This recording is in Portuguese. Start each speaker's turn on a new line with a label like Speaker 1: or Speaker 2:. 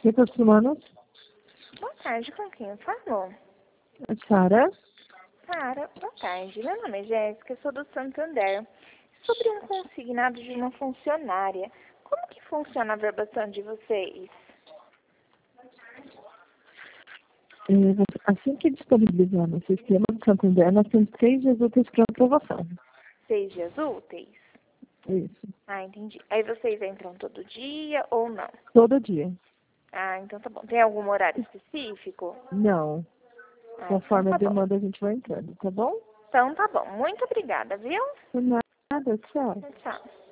Speaker 1: Recursos Humanos.
Speaker 2: Boa tarde, com quem eu falo?
Speaker 1: Sara.
Speaker 2: Sara, boa tarde. Meu nome é Jéssica, sou do Santander. Sobre um consignado de uma funcionária, como que funciona a verbação de vocês?
Speaker 1: Assim que disponibilizar no sistema do Santander, nós temos 3 dias úteis para aprovação.
Speaker 2: 6 dias úteis?
Speaker 1: Isso.
Speaker 2: Ah, entendi. Aí vocês entram todo dia ou não?
Speaker 1: Todo dia.
Speaker 2: Ah, então tá bom. Tem algum horário específico?
Speaker 1: Não.
Speaker 2: Ah,
Speaker 1: Conforme
Speaker 2: então
Speaker 1: a
Speaker 2: tá bom.
Speaker 1: demanda, a gente vai entrando, tá bom?
Speaker 2: Então tá bom. Muito obrigada, viu?
Speaker 1: Por nada, tchau.
Speaker 2: Tchau.